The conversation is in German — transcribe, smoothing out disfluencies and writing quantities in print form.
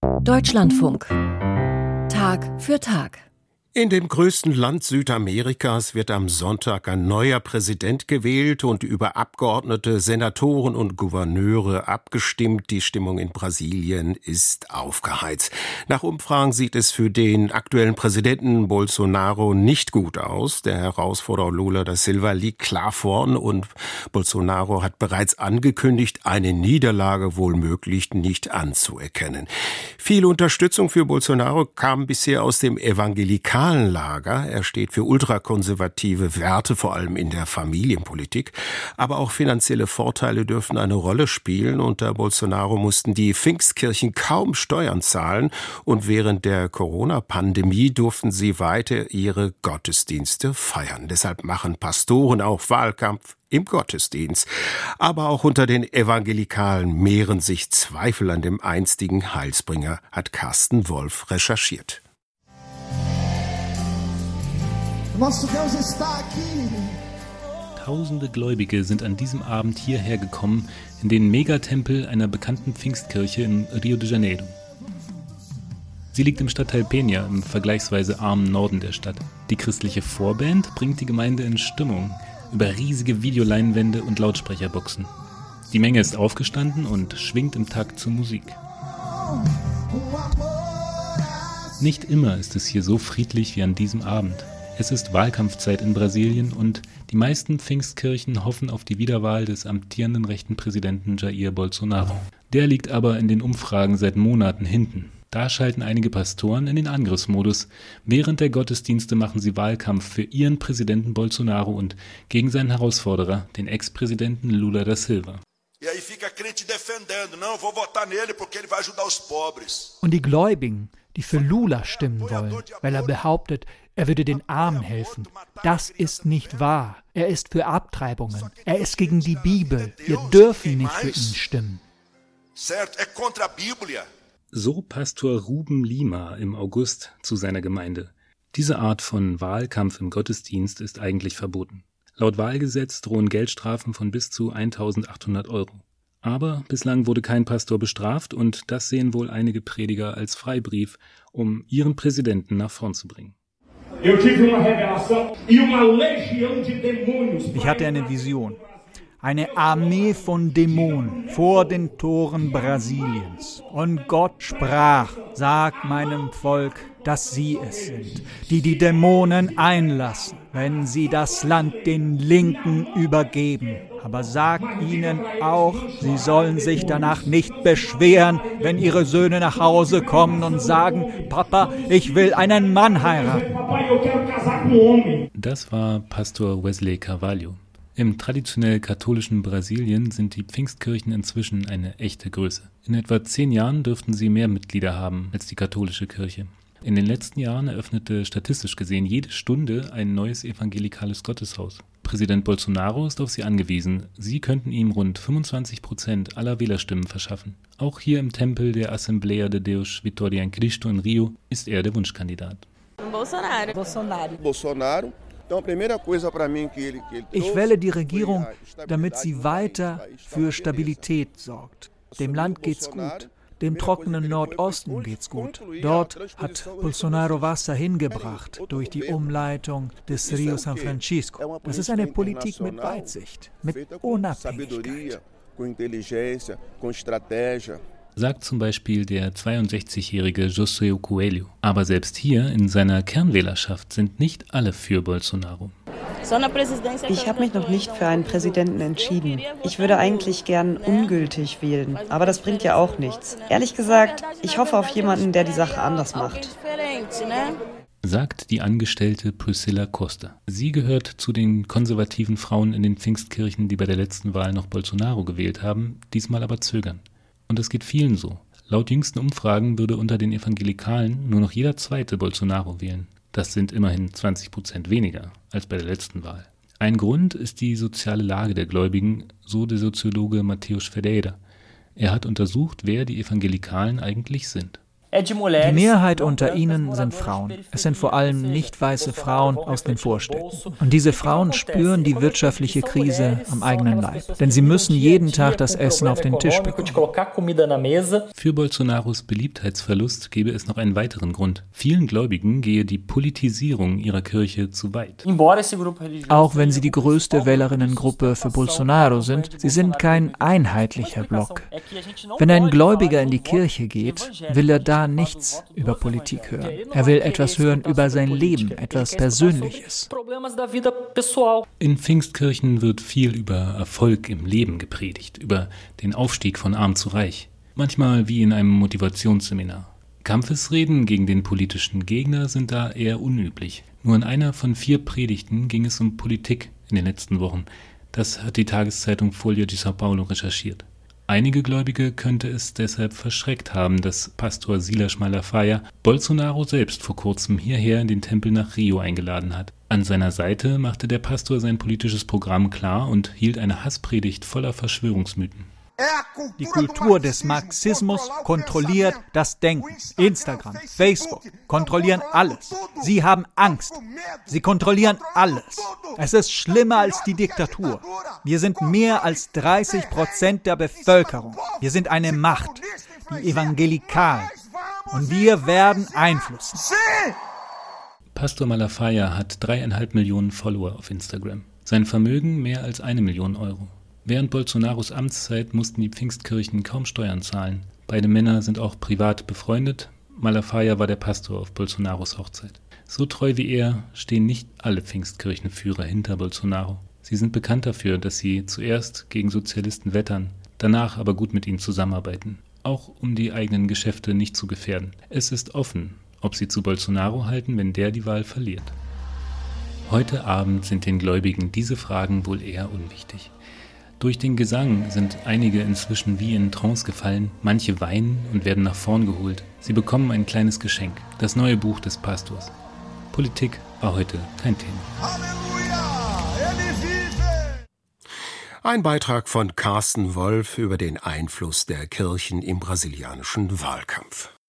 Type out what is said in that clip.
Deutschlandfunk. Tag für Tag. In dem größten Land Südamerikas wird am Sonntag ein neuer Präsident gewählt und über Abgeordnete, Senatoren und Gouverneure abgestimmt. Die Stimmung in Brasilien ist aufgeheizt. Nach Umfragen sieht es für den aktuellen Präsidenten Bolsonaro nicht gut aus. Der Herausforderer Lula da Silva liegt klar vorn und Bolsonaro hat bereits angekündigt, eine Niederlage wohl möglich nicht anzuerkennen. Viel Unterstützung für Bolsonaro kam bisher aus dem evangelikalen Lager. Er steht für ultrakonservative Werte, vor allem in der Familienpolitik. Aber auch finanzielle Vorteile dürfen eine Rolle spielen. Unter Bolsonaro mussten die Pfingstkirchen kaum Steuern zahlen und während der Corona-Pandemie durften sie weiter ihre Gottesdienste feiern. Deshalb machen Pastoren auch Wahlkampf im Gottesdienst. Aber auch unter den Evangelikalen mehren sich Zweifel an dem einstigen Heilsbringer, hat Carsten Wolf recherchiert. Tausende Gläubige sind an diesem Abend hierher gekommen, in den Megatempel einer bekannten Pfingstkirche in Rio de Janeiro. Sie liegt im Stadtteil Penha, im vergleichsweise armen Norden der Stadt. Die christliche Vorband bringt die Gemeinde in Stimmung über riesige Videoleinwände und Lautsprecherboxen. Die Menge ist aufgestanden und schwingt im Takt zur Musik. Nicht immer ist es hier so friedlich wie an diesem Abend. Es ist Wahlkampfzeit in Brasilien und die meisten Pfingstkirchen hoffen auf die Wiederwahl des amtierenden rechten Präsidenten Jair Bolsonaro. Der liegt aber in den Umfragen seit Monaten hinten. Da schalten einige Pastoren in den Angriffsmodus. Während der Gottesdienste machen sie Wahlkampf für ihren Präsidenten Bolsonaro und gegen seinen Herausforderer, den Ex-Präsidenten Lula da Silva. Und die Gläubigen, die für Lula stimmen wollen, weil er behauptet, er würde den Armen helfen. Das ist nicht wahr. Er ist für Abtreibungen. Er ist gegen die Bibel. Wir dürfen nicht für ihn stimmen. So Pastor Ruben Lima im August zu seiner Gemeinde. Diese Art von Wahlkampf im Gottesdienst ist eigentlich verboten. Laut Wahlgesetz drohen Geldstrafen von bis zu 1.800 €. Aber bislang wurde kein Pastor bestraft und das sehen wohl einige Prediger als Freibrief, um ihren Präsidenten nach vorn zu bringen. Ich hatte eine Vision. Eine Armee von Dämonen vor den Toren Brasiliens. Und Gott sprach, sag meinem Volk, dass sie es sind, die die Dämonen einlassen, wenn sie das Land den Linken übergeben. Aber sag ihnen auch, sie sollen sich danach nicht beschweren, wenn ihre Söhne nach Hause kommen und sagen, Papa, ich will einen Mann heiraten. Das war Pastor Wesley Carvalho. Im traditionell katholischen Brasilien sind die Pfingstkirchen inzwischen eine echte Größe. In etwa 10 Jahren dürften sie mehr Mitglieder haben als die katholische Kirche. In den letzten Jahren eröffnete statistisch gesehen jede Stunde ein neues evangelikales Gotteshaus. Präsident Bolsonaro ist auf sie angewiesen. Sie könnten ihm rund 25% aller Wählerstimmen verschaffen. Auch hier im Tempel der Assembleia de Deus Vitória em Cristo in Rio ist er der Wunschkandidat. Bolsonaro. Ich wähle die Regierung, damit sie weiter für Stabilität sorgt. Dem Land geht's gut. Dem trockenen Nordosten geht's gut. Dort hat Bolsonaro Wasser hingebracht durch die Umleitung des Rio San Francisco. Das ist eine Politik mit Weitsicht, mit Unabhängigkeit. Sagt zum Beispiel der 62-jährige José Coelho. Aber selbst hier in seiner Kernwählerschaft sind nicht alle für Bolsonaro. Ich habe mich noch nicht für einen Präsidenten entschieden. Ich würde eigentlich gern ungültig wählen, aber das bringt ja auch nichts. Ehrlich gesagt, ich hoffe auf jemanden, der die Sache anders macht. Sagt die Angestellte Priscilla Costa. Sie gehört zu den konservativen Frauen in den Pfingstkirchen, die bei der letzten Wahl noch Bolsonaro gewählt haben, diesmal aber zögern. Und es geht vielen so. Laut jüngsten Umfragen würde unter den Evangelikalen nur noch jeder Zweite Bolsonaro wählen. Das sind immerhin 20% weniger als bei der letzten Wahl. Ein Grund ist die soziale Lage der Gläubigen, so der Soziologe Matheus Ferreira. Er hat untersucht, wer die Evangelikalen eigentlich sind. Die Mehrheit unter ihnen sind Frauen. Es sind vor allem nicht weiße Frauen aus den Vorstädten. Und diese Frauen spüren die wirtschaftliche Krise am eigenen Leib. Denn sie müssen jeden Tag das Essen auf den Tisch bekommen. Für Bolsonaros Beliebtheitsverlust gäbe es noch einen weiteren Grund. Vielen Gläubigen gehe die Politisierung ihrer Kirche zu weit. Auch wenn sie die größte Wählerinnengruppe für Bolsonaro sind, sie sind kein einheitlicher Block. Wenn ein Gläubiger in die Kirche geht, will er da nichts über Politik hören. Er will etwas hören über sein Leben, etwas Persönliches. In Pfingstkirchen wird viel über Erfolg im Leben gepredigt, über den Aufstieg von arm zu reich. Manchmal wie in einem Motivationsseminar. Kampfesreden gegen den politischen Gegner sind da eher unüblich. Nur in einer von 4 Predigten ging es um Politik in den letzten Wochen. Das hat die Tageszeitung Folha de São Paulo recherchiert. Einige Gläubige könnte es deshalb verschreckt haben, dass Pastor Silas Malafaia Bolsonaro selbst vor kurzem hierher in den Tempel nach Rio eingeladen hat. An seiner Seite machte der Pastor sein politisches Programm klar und hielt eine Hasspredigt voller Verschwörungsmythen. Die Kultur des Marxismus kontrolliert das Denken. Instagram, Facebook kontrollieren alles. Sie haben Angst. Sie kontrollieren alles. Es ist schlimmer als die Diktatur. Wir sind mehr als 30% der Bevölkerung. Wir sind eine Macht, die evangelikal. Und wir werden Einfluss nehmen. Pastor Malafaia hat 3,5 Millionen Follower auf Instagram. Sein Vermögen mehr als 1 Million Euro. Während Bolsonaros Amtszeit mussten die Pfingstkirchen kaum Steuern zahlen. Beide Männer sind auch privat befreundet. Malafaia war der Pastor auf Bolsonaros Hochzeit. So treu wie er stehen nicht alle Pfingstkirchenführer hinter Bolsonaro. Sie sind bekannt dafür, dass sie zuerst gegen Sozialisten wettern, danach aber gut mit ihnen zusammenarbeiten, auch um die eigenen Geschäfte nicht zu gefährden. Es ist offen, ob sie zu Bolsonaro halten, wenn der die Wahl verliert. Heute Abend sind den Gläubigen diese Fragen wohl eher unwichtig. Durch den Gesang sind einige inzwischen wie in Trance gefallen, manche weinen und werden nach vorn geholt. Sie bekommen ein kleines Geschenk, das neue Buch des Pastors. Politik war heute kein Thema. Ein Beitrag von Carsten Wolf über den Einfluss der Kirchen im brasilianischen Wahlkampf.